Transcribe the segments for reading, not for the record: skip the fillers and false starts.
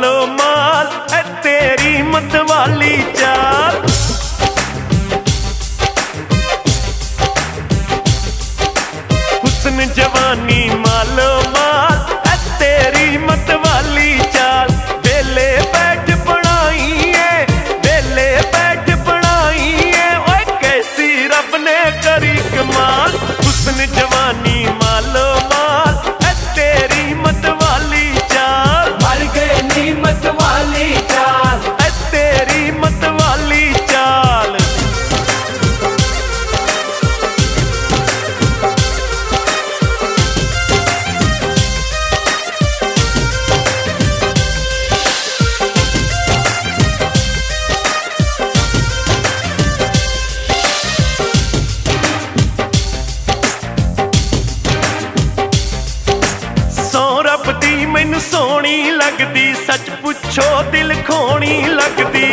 मालो माल है तेरी मतवाली चाल। हुस्न जवानी मालो माल है तेरी मतवाली चाल। वेले बैठ बनाई है, वेले बैठ बनाई है, ओए कैसी रब ने करी कमाल। हुस्न जवानी मालो माल है तेरी मतवाली चाल। मर गए नी मतवाली चाल, है तेरी मतवाली चाल। मैनू सोहनी लगदी, सच पुछो दिल खोनी लगदी।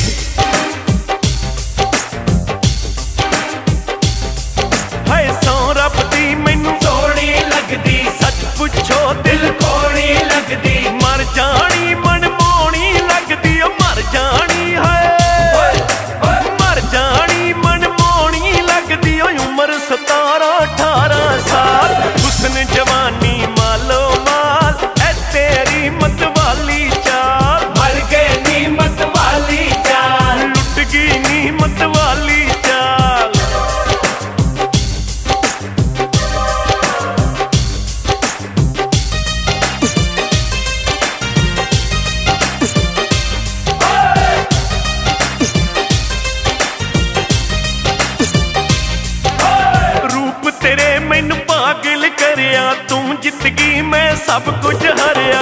हाय सौ रब दी मैनू सोहनी लगदी, सच पुछो दिल खोनी लगदी। मर जानी मनमोहनी लगदी, ओ मर जानी है, मर जानी मनमोहनी लगदी। ओ उम्र 17-18 साल। हुस्न जवानी मालो माल है तेरी मतवाली चाल। मर गए नी मतवाली चाल, लुट गई नी मतवाली चाल। रूप तेरे मैनू पागल करिया, तू जित गई मैं सब कुछ हरिया।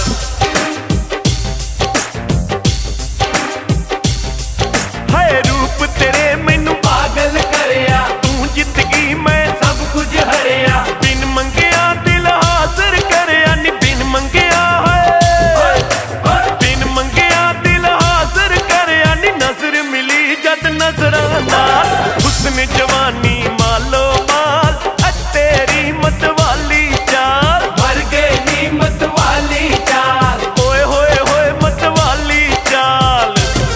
हाय रूप तेरे मैनू पागल करया, तू जित गई मैं सब कुछ हरिया। बिन मंगिया दिल हाजिर करया नी, बिन मंगिया है, बिन मंगिया दिल हाजिर करया नी। नजर मिली जद नजराना, हुस्न जवानी मालो माल है तेरी मतवाली चाल। मर गए नी मतवाली चाल, ओए होए होए मतवाली चाल।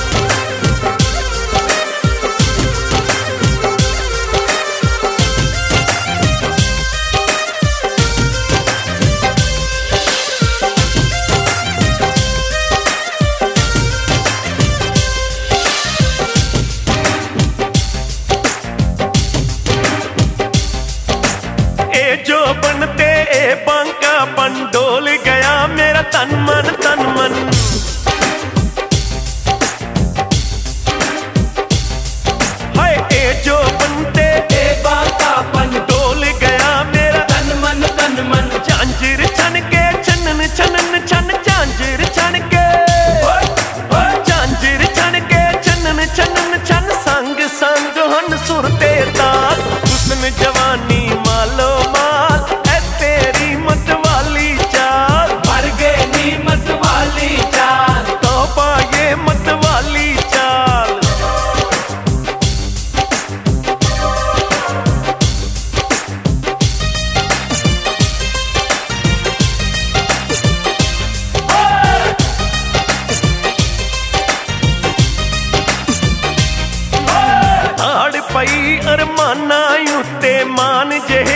ए जो बनते ए बांका पंडोल गया मेरा तन मन तन मन। हाय ए जो बनते ए बाका पन डोल गया मेरा तन मन तन मन। झांझर छन के छनन छनन छन झांझर छन के, झांझर छन के छनन छनन छन। संग संग हन सुरते ताल। हुस्न जवानी मालो माल है तेरी मतवाली चाल। मर गए नी मतवाली चाल, तो पाए मतवाली चाल। हाड़ पई अरमाना उत्ते मान जे